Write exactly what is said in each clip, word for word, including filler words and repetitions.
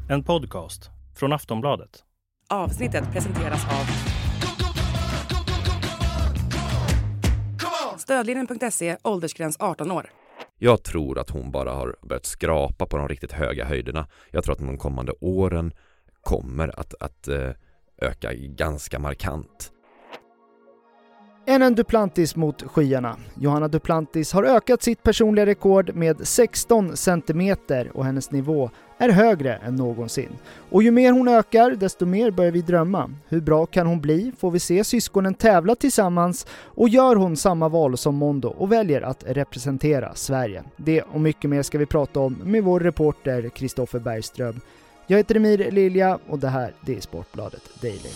En podcast från Aftonbladet. Avsnittet presenteras av Stödlinjen punkt se, åldersgräns arton år. Jag tror att hon bara har börjat skrapa på de riktigt höga höjderna. Jag tror att de kommande åren kommer att, att öka ganska markant. En Duplantis mot skyarna. Johanna Duplantis har ökat sitt personliga rekord med sexton centimeter och hennes nivå är högre än någonsin. Och ju mer hon ökar, desto mer börjar vi drömma. Hur bra kan hon bli? Får vi se syskonen tävla tillsammans? Och gör hon samma val som Mondo och väljer att representera Sverige? Det och mycket mer ska vi prata om med vår reporter Kristoffer Bergström. Jag heter Emir Lilja och det här det är Sportbladet Daily.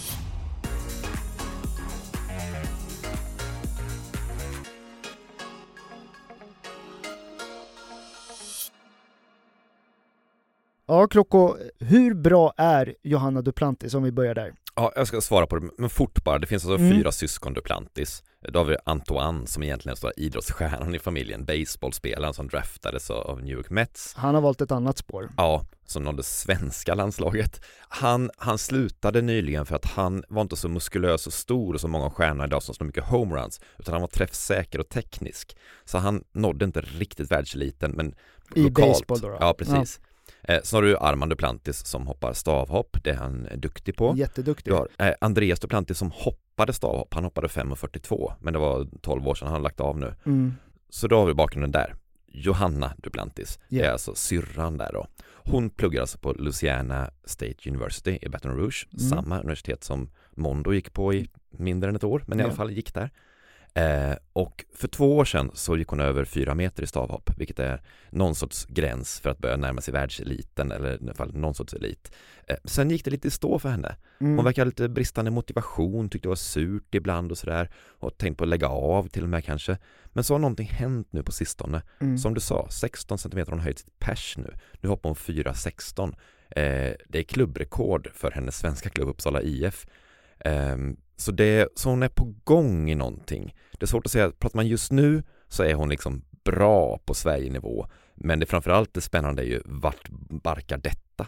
Ja, Krocko, hur bra är Johanna Duplantis om vi börjar där? Ja, jag ska svara på det, men fort bara. Det finns alltså mm. fyra syskon Duplantis. Då har vi Antoine som egentligen är idrottsstjärnan i familjen, baseballspelaren som draftades av New York Mets. Han har valt ett annat spår. Ja, som nådde svenska landslaget. Han, han slutade nyligen för att han var inte så muskulös och stor och så många stjärnor idag som slår mycket homeruns, utan han var träffsäker och teknisk. Så han nådde inte riktigt världseliten, men i lokalt. Baseball då, då? Ja, precis. Ja. Eh, så har du Armand Duplantis som hoppar stavhopp, det är han duktig på. Jätteduktig. Du har eh, Andreas Duplantis som hoppade stavhopp, han hoppade fem fyrtiotvå, men det var tolv år sedan, han har lagt av nu. Mm. Så då har vi bakgrunden där. Johanna Duplantis, yeah. är alltså syrran där då. Hon pluggar alltså på Louisiana State University i Baton Rouge, mm. samma universitet som Mondo gick på i mindre än ett år, men i yeah. alla fall gick där. Eh, och för två år sedan så gick hon över fyra meter i stavhopp, vilket är någon sorts gräns för att börja närma sig världseliten, eller i alla fall någon sorts elit. Eh, sen gick det lite i stå för henne. Mm. Hon verkar lite bristande motivation, tyckte det var surt ibland och sådär, och tänkt på att lägga av till och med kanske. Men så har någonting hänt nu på sistone. Mm. Som du sa, sexton centimeter hon höjt sitt pers nu. Nu hoppar hon fyra sexton. Eh, det är klubbrekord för hennes svenska klubb Uppsala I F. Eh, Så, det, så hon är på gång i någonting. Det är svårt att säga, pratar man just nu så är hon liksom bra på Sverige-nivå. Men det framförallt det spännande är ju vart barkar detta?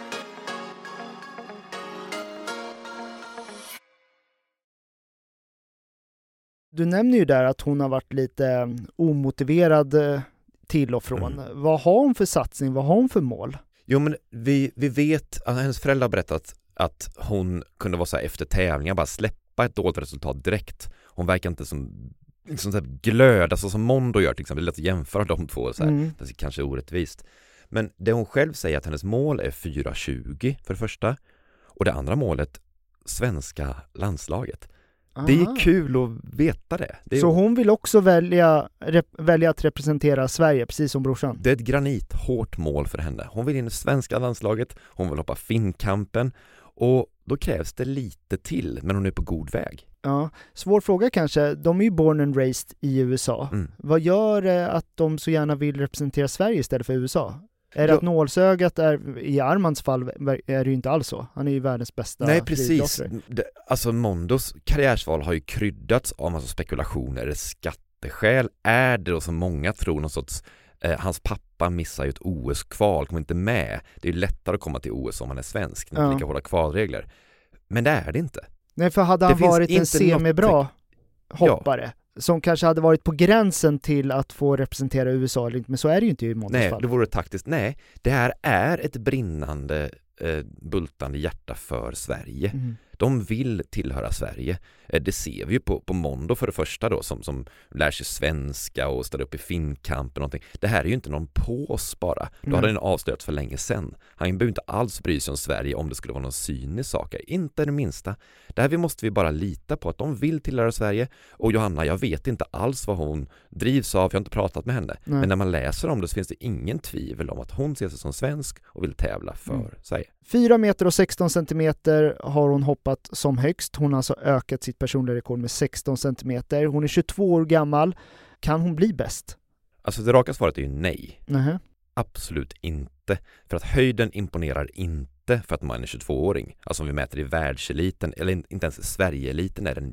Du nämner ju där att hon har varit lite omotiverad till och från. Mm. Vad har hon för satsning? Vad har hon för mål? Jo, men vi, vi vet att hennes föräldrar har berättat att hon kunde vara så här efter tävlingar, bara släppa ett dåligt resultat direkt. Hon verkar inte som liksom så här glöd, alltså som Mondo gör till exempel. Det är lätt att jämföra de två så här. Mm. Det är kanske orättvist. Men det hon själv säger att hennes mål är fyra tjugo för det första. Och det andra målet, svenska landslaget. Aha. Det är kul att veta det. det är så hon vill också välja, rep, välja att representera Sverige, precis som brorsan? Det är ett granithårt mål för henne. Hon vill in i svenska landslaget, hon vill hoppa finnkampen. Och då krävs det lite till, men hon är på god väg. Ja, svår fråga kanske. De är ju born and raised i U S A. Mm. Vad gör det att de så gärna vill representera Sverige istället för U S A? Är det ja. att nålsögat är, i Armands fall är det ju inte alls så. Han är ju världens bästa. Nej, precis. Det, alltså Mondos karriärsval har ju kryddats av massa spekulationer, skatteskäl. Är det då som många tror någon sorts eh, hans pappa missar ju ett O S-kval, kommer inte med. Det är ju lättare att komma till O S om man är svensk, när ja. lika hårda kvalregler. Men det är det inte. Nej, för hade han varit en semibra hoppare ja. som kanske hade varit på gränsen till att få representera U S A, men så är det ju inte i Mondos Nej, fall. det vore taktiskt. Nej, det här är ett brinnande, eh, bultande hjärta för Sverige. Mm. De vill tillhöra Sverige. Det ser vi ju på, på Mondo för det första då, som, som lär sig svenska och ställer upp i finnkamp och någonting. Det här är ju inte någon pås bara. Då mm. hade den avslöjats för länge sedan. Han behöver inte alls bry sig om Sverige om det skulle vara någon synig saker. Inte det minsta. Det här vi måste vi bara lita på att de vill tillhöra Sverige. Och Johanna, jag vet inte alls vad hon drivs av. Jag har inte pratat med henne. Nej. Men när man läser om det så finns det ingen tvivel om att hon ser sig som svensk och vill tävla för mm. Sverige. fyra meter och sexton centimeter har hon hoppat som högst. Hon har alltså ökat sitt personliga rekord med sexton centimeter. Hon är tjugotvå år gammal. Kan hon bli bäst? Alltså det raka svaret är ju nej. Uh-huh. Absolut inte. För att höjden imponerar inte för att man är tjugotvååring. Alltså om vi mäter i världseliten, eller inte ens Sverigeeliten, är den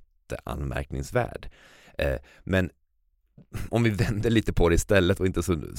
jätteanmärkningsvärd. Eh, men om vi vänder lite på det istället och inte så, så deppigt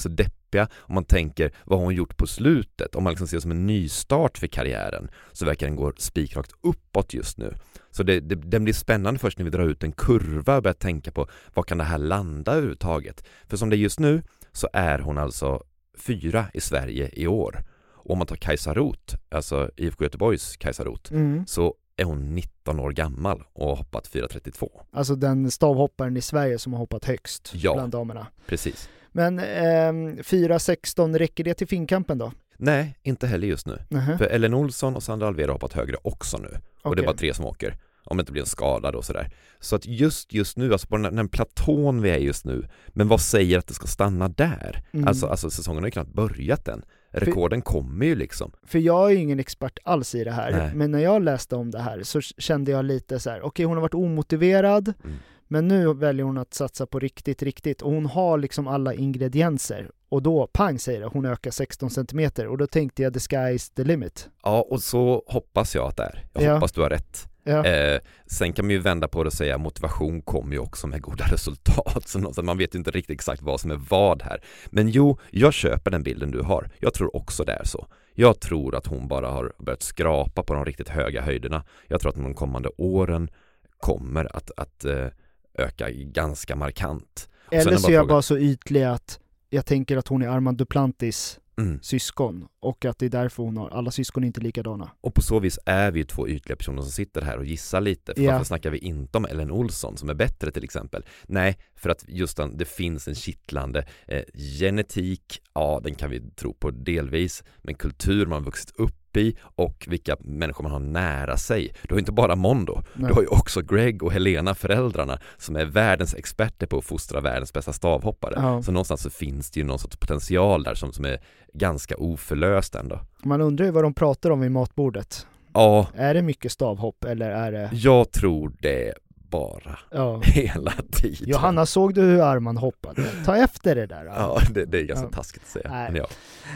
Olympia. Om man tänker vad hon gjort på slutet, om man liksom ser det som en nystart för karriären, så verkar den gå spikrakt uppåt just nu. Så det, det, den blir spännande först när vi drar ut en kurva och börjar tänka på vad kan det här landa överhuvudtaget. För som det är just nu så är hon alltså fyra i Sverige i år. Och om man tar Kajsa Roth, alltså I F K Göteborgs Kajsa Roth, mm. så är hon nitton år gammal och har hoppat fyra trettiotvå. Alltså den stavhopparen i Sverige som har hoppat högst ja, bland damerna. Precis. Men eh, fyra sexton, räcker det till finkampen då? Nej, inte heller just nu. Uh-huh. För Ellen Olsson och Sandra Alvera har hoppat högre också nu. Och okay. det är bara tre som åker. Om det inte blir en skada och sådär. Så att just just nu, alltså på den, den platån vi är just nu, men vad säger att det ska stanna där? Mm. Alltså, alltså säsongen har ju knappt börjat än. Rekorden för, kommer ju liksom. För jag är ju ingen expert alls i det här. Nej. Men när jag läste om det här så kände jag lite så här: okej, okay, hon har varit omotiverad. Mm. Men nu väljer hon att satsa på riktigt, riktigt. Och hon har liksom alla ingredienser. Och då, pang säger det, hon ökar sexton centimeter. Och då tänkte jag, the sky's the limit. Ja, och så hoppas jag att det är. Jag ja. hoppas du har rätt. Ja. Eh, sen kan man ju vända på det och säga motivation kommer ju också med goda resultat. Så man vet ju inte riktigt exakt vad som är vad här. Men jo, jag köper den bilden du har. Jag tror också det är så. Jag tror att hon bara har börjat skrapa på de riktigt höga höjderna. Jag tror att de kommande åren kommer att, att eh, öka ganska markant. Eller så är jag bara så ytlig att jag tänker att hon är Armand Duplantis mm. syskon och att det är därför hon har alla syskon är inte likadana. Och på så vis är vi ju två ytliga personer som sitter här och gissar lite. För ja. Varför snackar vi inte om Ellen Olsson som är bättre till exempel? Nej, för att just den, det finns en kittlande eh, genetik, ja den kan vi tro på delvis, men kultur man har vuxit upp i och vilka människor man har nära sig. Du har inte bara Mondo, Nej. Du har ju också Greg och Helena, föräldrarna, som är världens experter på att fostra världens bästa stavhoppare. Ja. Så någonstans så finns det ju någon sorts potential där som, som är ganska oförlöst ändå. Man undrar ju vad de pratar om i matbordet. Ja. Är det mycket stavhopp eller är det... Jag tror det bara ja. hela tiden. Johanna, såg du hur Arman hoppade? Ta efter det där. Ja, det, det är ganska ja. taskigt att säga. Men ja.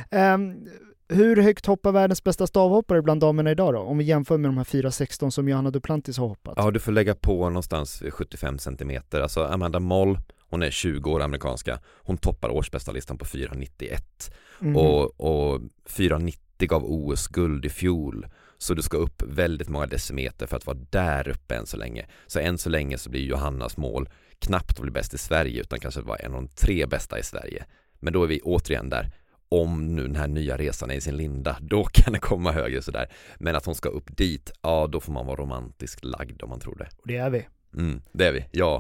Um, hur högt hoppar världens bästa stavhoppare bland damerna idag då? Om vi jämför med de här fyra sexton som Johanna Duplantis har hoppat. Ja, du får lägga på någonstans sjuttiofem centimeter. Alltså Amanda Moll, hon är tjugo år amerikanska. Hon toppar årsbästa listan på fyra nittioett. Mm. Och, och fyra nittio gav O S-guld i fjol. Så du ska upp väldigt många decimeter för att vara där uppe än så länge. Så än så länge så blir Johannas mål knappt att bli bäst i Sverige utan kanske vara en av de tre bästa i Sverige. Men då är vi återigen där. Om nu den här nya resan är i sin linda, då kan det komma högre sådär. Men att hon ska upp dit, ja då får man vara romantiskt lagd om man tror det. Och det är vi. Mm, det är vi, ja.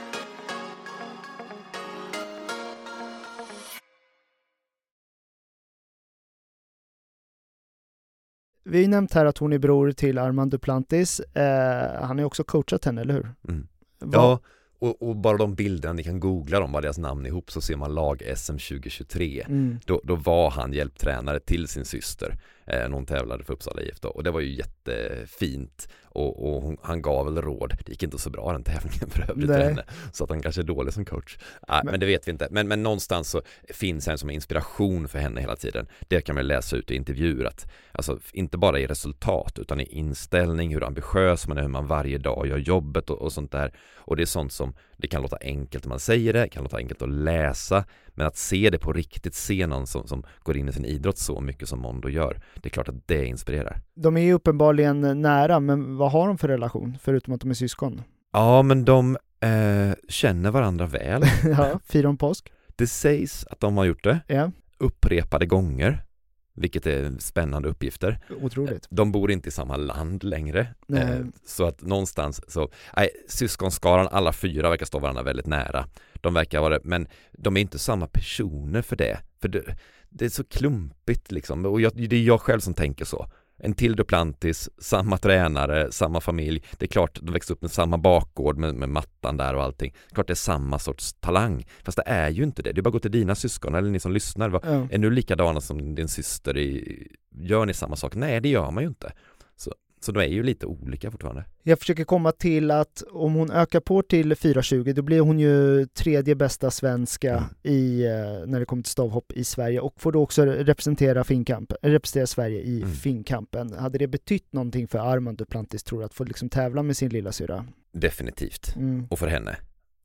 Vi har nämnt här att hon är bror till Armand Duplantis. Eh, han har också coachat henne, eller hur? Mm. Ja, och, och bara de bilderna, ni kan googla dem, bara deras namn ihop, så ser man lag-S M tjugo tjugotre. Mm. Då, då var han hjälptränare till sin syster eh, när hon tävlade för Uppsala I F då. Och det var ju jättefint. Och, och hon, han gav väl råd. Det gick inte så bra den tävlingen för övrigt för henne. Så att han kanske är dålig som coach. Nej, men, men det vet vi inte. Men, men någonstans så finns han som en inspiration för henne hela tiden. Det kan man läsa ut i intervjuer. Att, alltså, inte bara i resultat utan i inställning, hur ambitiös man är, hur man varje dag gör jobbet och, och sånt där. Och det är sånt som, det kan låta enkelt när man säger det, kan låta enkelt att läsa. Men att se det på riktigt, se någon som, som går in i sin idrott så mycket som Mondo gör, det är klart att det inspirerar. De är ju uppenbarligen nära, men vad har de för relation, förutom att de är syskon? Ja, men de eh, känner varandra väl. Ja, firar om påsk. Det sägs att de har gjort det ja. upprepade gånger, vilket är spännande uppgifter. Otroligt. De bor inte i samma land längre. Nej. Så att någonstans så, nej, syskonskaran, alla fyra verkar stå varandra väldigt nära. De verkar vara, men de är inte samma personer för det. För det, det är så klumpigt liksom. Och jag, det är jag själv som tänker så. En till Duplantis, samma tränare, samma familj. Det är klart, de växte upp med samma bakgård med, med mattan där och allting. Klart det är samma sorts talang. Fast det är ju inte det. Det är bara att gå till dina syskon eller ni som lyssnar. Va? Ja. Är nu likadana som din syster? I, gör ni samma sak? Nej, det gör man ju inte. Så, så de är ju lite olika fortfarande. Jag försöker komma till att om hon ökar på till fyra tjugo, då blir hon ju tredje bästa svenska mm. i, när det kommer till stavhopp i Sverige och får då också representera finkamp, representera Sverige i mm. finkampen. Hade det betytt någonting för Armand Duplantis, tror du, att få liksom tävla med sin lilla syra? Definitivt. Mm. Och för henne.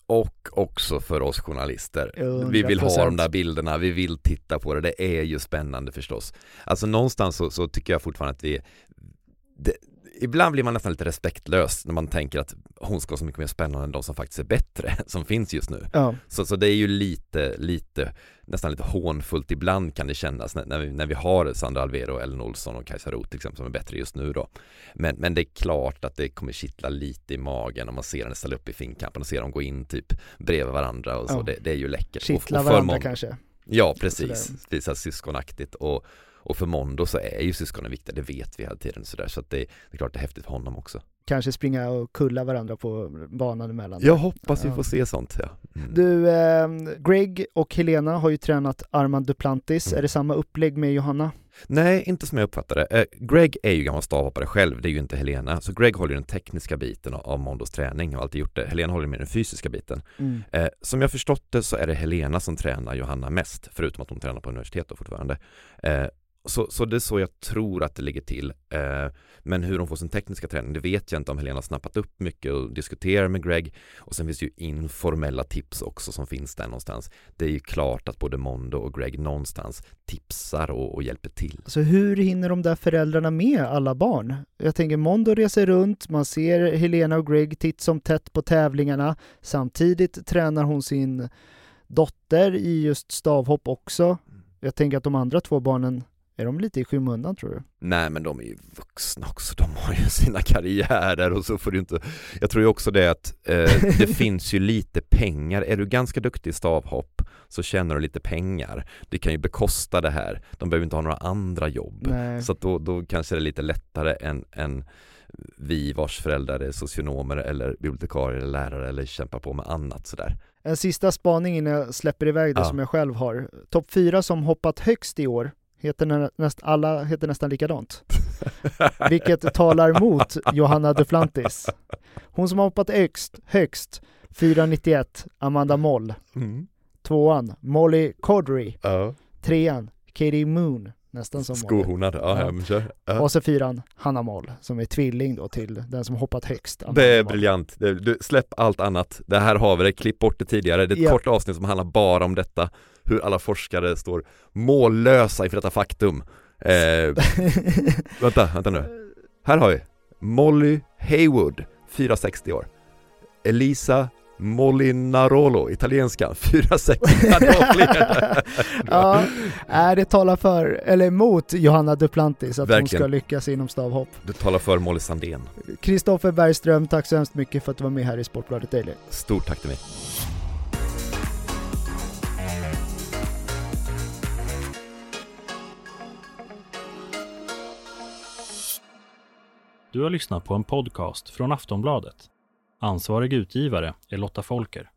Och också för oss journalister. hundra procent. Vi vill ha de där bilderna, vi vill titta på det. Det är ju spännande förstås. Alltså någonstans så, så tycker jag fortfarande att vi... Det, ibland blir man nästan lite respektlös när man tänker att hon ska vara så mycket mer spännande än de som faktiskt är bättre, som finns just nu. Ja. Så, så det är ju lite, lite, nästan lite hånfullt ibland kan det kännas när, när, vi, när vi har Sandra Alvero, Ellen Olsson och Kajsa Roth till exempel som är bättre just nu då. Men, men det är klart att det kommer kittla lite i magen om man ser henne ställa upp i finkampen och ser dem gå in typ bredvid varandra och så. Ja. Det, det är ju läckert. Kittla och, och varandra Mon- kanske. Ja, precis. Visa syskonaktigt och Och för Mondo så är ju syskonen viktiga, det vet vi hela tiden. Så, där, så att det, det är klart det är häftigt för honom också. Kanske springa och kulla varandra på banan emellan. Jag hoppas ja. vi får se sånt. Ja. Mm. Du, eh, Greg och Helena har ju tränat Armand Duplantis. Mm. Är det samma upplägg med Johanna? Nej, inte som jag uppfattar det. Eh, Greg är ju gammal stavhoppare själv, det är ju inte Helena. Så Greg håller ju den tekniska biten av Mondos träning och har alltid gjort det. Helena håller med den fysiska biten. Mm. Eh, som jag förstått det så är det Helena som tränar Johanna mest, förutom att hon tränar på universitetet fortfarande. Eh, Så, så det är så jag tror att det ligger till. Eh, men hur de får sin tekniska träning, det vet jag inte om Helena har snappat upp mycket och diskuterar med Greg. Och sen finns det ju informella tips också som finns där någonstans. Det är ju klart att både Mondo och Greg någonstans tipsar och, och hjälper till. Så hur hinner de där föräldrarna med alla barn? Jag tänker Mondo reser runt, man ser Helena och Greg titt som tätt på tävlingarna. Samtidigt tränar hon sin dotter i just stavhopp också. Jag tänker att de andra två barnen, är de lite i skymundan tror du? Nej, men de är ju vuxna också. De har ju sina karriärer och så får du inte... Jag tror ju också det att eh, det finns ju lite pengar. Är du ganska duktig i stavhopp så tjänar du lite pengar. Det kan ju bekosta det här. De behöver inte ha några andra jobb. Nej. Så att då, då kanske det är lite lättare än, än vi vars föräldrar är socionomer eller bibliotekarier eller lärare eller kämpar på med annat sådär. En sista spaning innan jag släpper iväg det ja. som jag själv har. Topp fyra som hoppat högst i år. Heter näst, alla heter nästan likadant. Vilket talar mot Johanna Duplantis. Hon som har hoppat högst, högst fyra nittioett, Amanda Moll. Mm. Tvåan, Molly Cordry. Uh. Trean, Katie Moon. Nästan som Skohornad, ja, ja. ja. Och så fyran, Hanna Moll, som är tvilling då till den som hoppat högst. Amanda det är Moll. Briljant. Det, du, släpp allt annat. Det här har vi det, klipp bort det tidigare. Det är ett ja. kort avsnitt som handlar bara om detta. Hur alla forskare står mållösa inför detta faktum. Eh, vänta, vänta nu. Här har vi Molly Haywood, fyra sextio år. Elisa Molinarolo, italienska, fyra sextio. Ja, är det talar för, eller emot Johanna Duplantis att Verkligen. Hon ska lyckas inom stavhopp. Du talar för Molly Sandén. Kristoffer Bergström, tack så hemskt mycket för att du var med här i Sportbladet Daily. Stort tack till mig. Du har lyssnat på en podcast från Aftonbladet. Ansvarig utgivare är Lotta Folker.